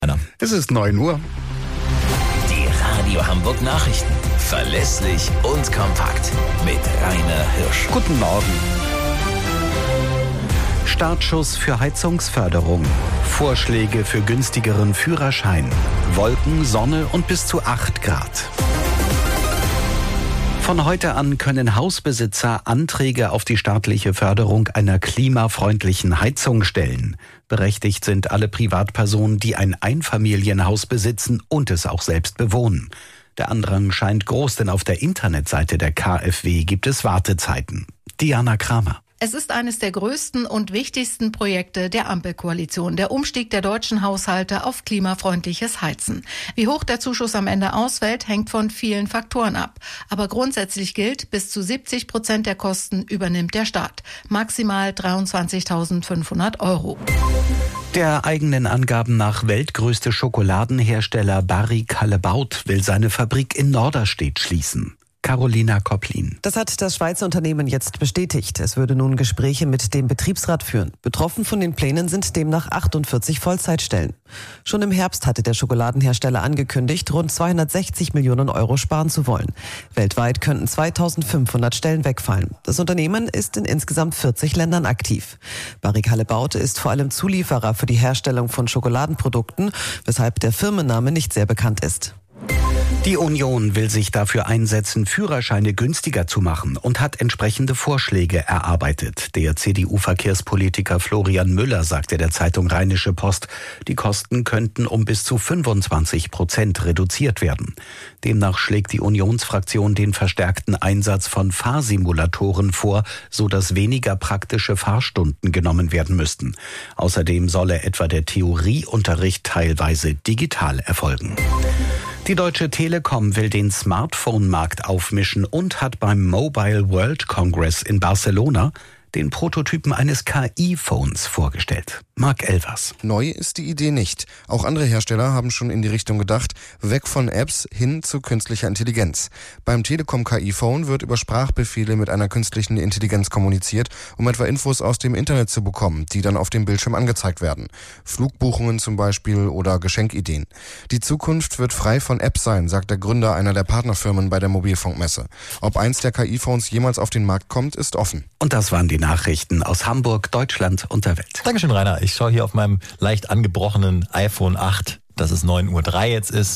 Es ist 9 Uhr. Die Radio Hamburg Nachrichten. Verlässlich und kompakt. Mit Rainer Hirsch. Guten Morgen. Startschuss für Heizungsförderung. Vorschläge für günstigeren Führerschein. Wolken, Sonne und bis zu 8 Grad. Von heute an können Hausbesitzer Anträge auf die staatliche Förderung einer klimafreundlichen Heizung stellen. Berechtigt sind alle Privatpersonen, die ein Einfamilienhaus besitzen und es auch selbst bewohnen. Der Andrang scheint groß, denn auf der Internetseite der KfW gibt es Wartezeiten. Diana Kramer. Es ist eines der größten und wichtigsten Projekte der Ampelkoalition, der Umstieg der deutschen Haushalte auf klimafreundliches Heizen. Wie hoch der Zuschuss am Ende ausfällt, hängt von vielen Faktoren ab. Aber grundsätzlich gilt, bis zu 70% der Kosten übernimmt der Staat. Maximal 23.500 €. Der eigenen Angaben nach weltgrößte Schokoladenhersteller Barry Callebaut will seine Fabrik in Norderstedt schließen. Carolina Kopplin. Das hat das Schweizer Unternehmen jetzt bestätigt. Es würde nun Gespräche mit dem Betriebsrat führen. Betroffen von den Plänen sind demnach 48 Vollzeitstellen. Schon im Herbst hatte der Schokoladenhersteller angekündigt, rund 260 Millionen € sparen zu wollen. Weltweit könnten 2500 Stellen wegfallen. Das Unternehmen ist in insgesamt 40 Ländern aktiv. Barry Callebaut ist vor allem Zulieferer für die Herstellung von Schokoladenprodukten, weshalb der Firmenname nicht sehr bekannt ist. Die Union will sich dafür einsetzen, Führerscheine günstiger zu machen und hat entsprechende Vorschläge erarbeitet. Der CDU-Verkehrspolitiker Florian Müller sagte der Zeitung Rheinische Post, die Kosten könnten um bis zu 25% reduziert werden. Demnach schlägt die Unionsfraktion den verstärkten Einsatz von Fahrsimulatoren vor, sodass weniger praktische Fahrstunden genommen werden müssten. Außerdem solle etwa der Theorieunterricht teilweise digital erfolgen. Die Deutsche Telekom will den Smartphone-Markt aufmischen und hat beim Mobile World Congress in Barcelona den Prototypen eines KI-Phones vorgestellt. Marc Elvers. Neu ist die Idee nicht. Auch andere Hersteller haben schon in die Richtung gedacht, weg von Apps hin zu künstlicher Intelligenz. Beim Telekom KI-Phone wird über Sprachbefehle mit einer künstlichen Intelligenz kommuniziert, um etwa Infos aus dem Internet zu bekommen, die dann auf dem Bildschirm angezeigt werden. Flugbuchungen zum Beispiel oder Geschenkideen. Die Zukunft wird frei von Apps sein, sagt der Gründer einer der Partnerfirmen bei der Mobilfunkmesse. Ob eins der KI-Phones jemals auf den Markt kommt, ist offen. Und das waren die Nachrichten aus Hamburg, Deutschland und der Welt. Dankeschön, Rainer. Ich schaue hier auf meinem leicht angebrochenen iPhone 8, dass es 9:03 Uhr jetzt ist.